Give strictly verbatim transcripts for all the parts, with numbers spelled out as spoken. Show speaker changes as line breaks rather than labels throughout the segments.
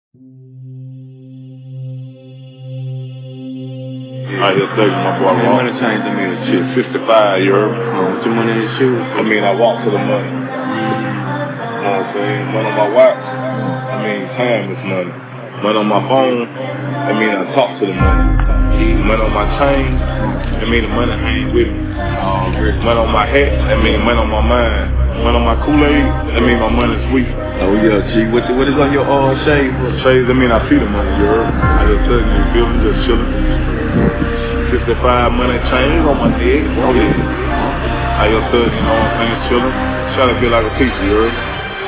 I just think my boy
How money changed to me a
shit, sixty-five, you heard me?
Oh, what's your money in your shoes?
I mean, I walk to the money. You know what I'm saying? Money on my watch, I mean, time is money. Money on my phone, I mean, I talk to the money. Money on my chain, I mean, the money hang with me. Money on my hat, I mean, money on my mind. Money on my Kool-Aid, I mean, my money's sweet.
Oh yeah, G, what, what is on your uh, shades?
Shades, I mean, I see the money, you heard? I just tell you, you feel me, just chillin'. sixty-five money chains on my neck, oh yeah. I just tell you, you know what I'm saying, chillin'. Trying to feel like a teacher, you heard?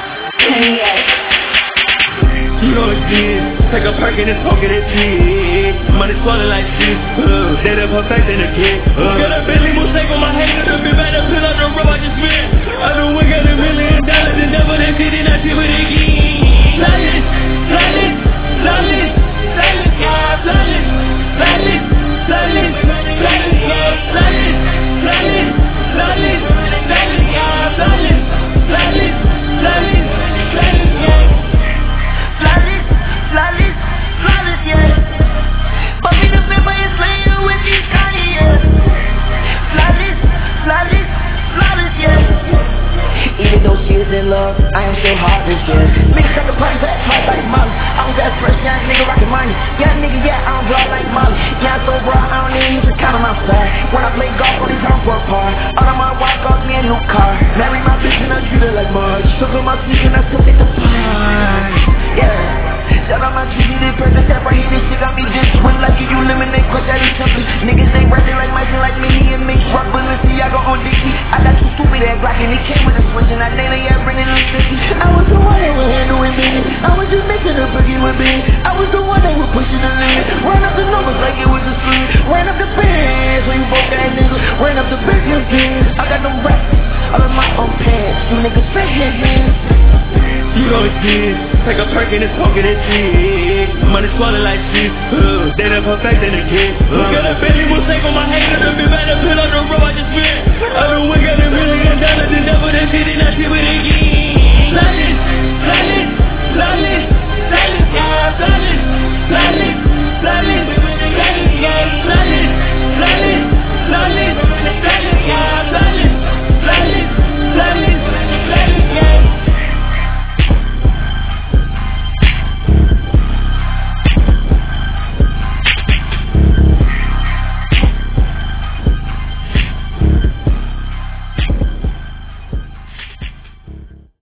You know it's this, take a perk and it's poking that shit. Money swallowed like shit, uh, dead up her face in the kid. Uh. Got a Bentley Mustang on my hand, and be better put on the road I just spent. I know we got a million dollars and never that shit and I shit with it again. Flawless, flawless, flawless, flawless, yeah, flawless, flawless, flawless, flawless, yeah, flawless, flawless, flawless, flawless, yeah, flawless, flawless, flawless, flawless, yeah. Flawless, flawless, flawless, yeah. But me the paper is laying with these Cartiers. Flawless, flawless, flawless, yeah. Even though she is in love, I am still heartless, yeah. Niggas got the party back, hard like Molly. I'm that fresh young nigga rockin' money. Young nigga, yeah, I'm raw like Molly. Yeah, I'm so raw, I don't even use a count on my side. When I play golf, only time for a par. All of my wife got me a new car. Marry my bitch and I treat her like Marge. Took her my sneak and I still take the pie. Yeah. Shout out my G D, they press the tap right here, this shit got me just swim like you eliminate, crush out his template. Niggas ain't rapping like Mike like me and me. Rock Balenciaga on Dickie. I got two stupid ass Glock and it came with a switch and I daily yeah, bringing in fifty. I was the one that was handling me. I was just making a boogie with me. I was the one that was pushing the lid. Ran up the numbers like it was a sleep. Ran up the bands when you broke that nigga. Ran up the business bands. I got them racks all in my own pants. You niggas fake head, man. You know it's this, take a perk and it's poking that shit. Money swallowed like shit, uh, dead up her face in the kid. Uh. Got a Bentley Mustang on my hand, and be better put on the road I just spent. I know we got a million dollars and double that shit and I shit with it again. Flawless,